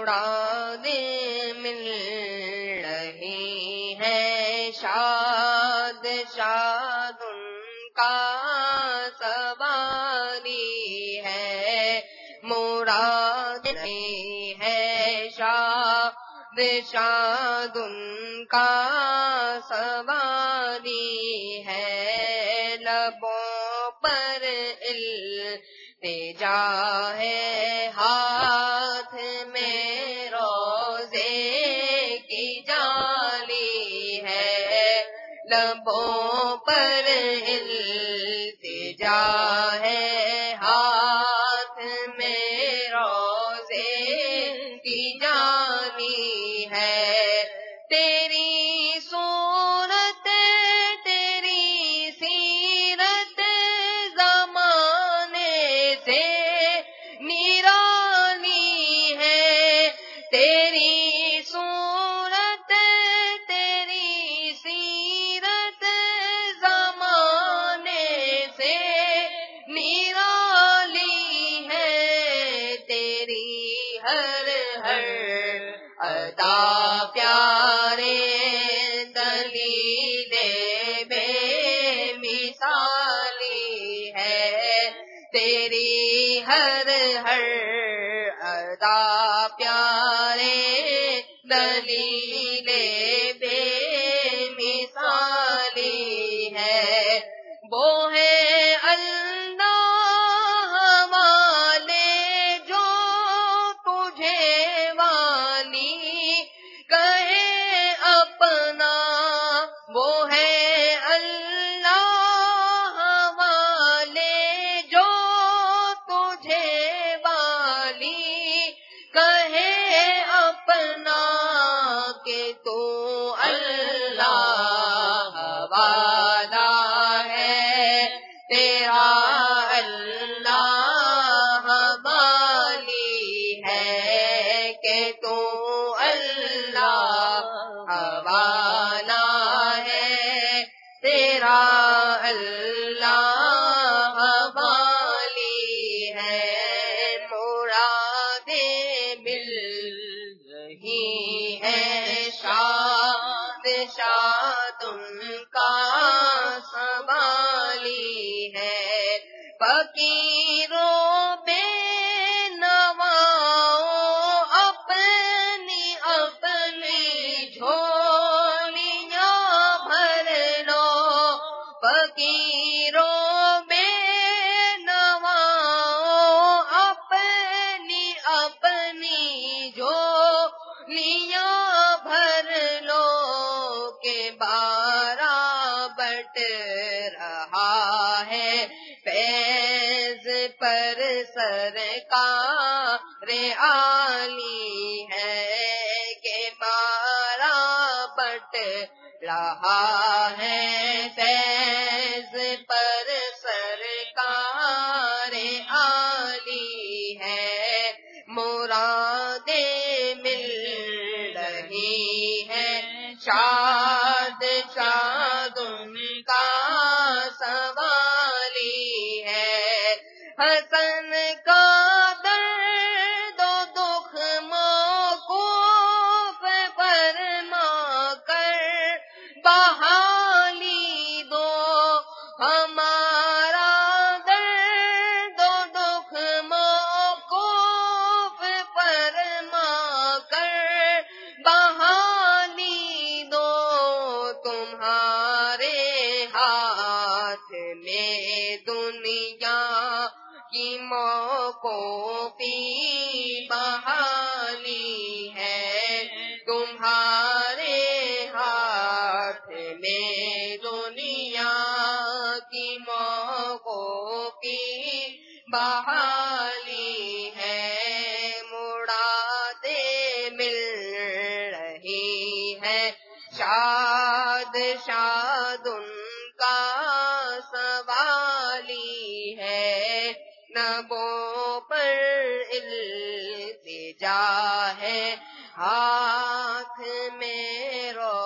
مرادیں مل رہی ہیں، شاد شاد ان کا سواری ہے، مراد نہیں ہے، شاد شاد ان کا سواری ہے، لبوں پر التجا ہے، ہاتھ میں روزے کی جالی ہے، لبوں پر التجا ہے، ہاتھ میں روزے کی جالی ہے، تیری صورت تیری سیرت زمانے سے نرالی ہے، تیری صورت تیری سیرت زمانے سے نرالی ہے، تیری ہر ہر ادا پیارے دلیل بے مثالی ہے، تیری ہر ہر ادا پیارے دلیل بے مثالی ہے، وہ ہے اللہ والے جو تجھے والی کہے اپنا، وہ ہے اللہ والے جو تجھے والی کہے اپنا، کہ تو اللہ والا ہے، تیرا اللہ والی ہے، کہ تو اللہ والا ہے، تیرا اللہ والی ہے، مرادیں مل رہی ہیں، شاد شاد ان کا سوالی ہے، فقیروں بے نواؤں اپنی اپنی جھولیاں بھر لو، فقیروں بے نواؤں اپنی اپنی جھولیاں بھر لو، کہ بارہ بٹ رہا ہے فیض پر سرکار عالی ہے، کہ بارہ بٹ رہا ہے فیض پر سرکار عالی ہے، مرادیں مل رہی ہیں، شاد شاد ان کا سوالی ہے، حسن کا درد و دکھ موقوف فرما کر بحالی دو، ہمارا درد و دکھ موقوف فرما کر بحالی دو، تمہارے ہاتھ میں دنیا کی موقوفی بحالی ہے، تمہارے ہاتھ میں دنیا کی موقوفی بحالی ہے، مرادیں مل رہی ہیں، شاد شاد ان کا سوالی ہے، نبوں پر التجا ہے، ہاتھ میں رو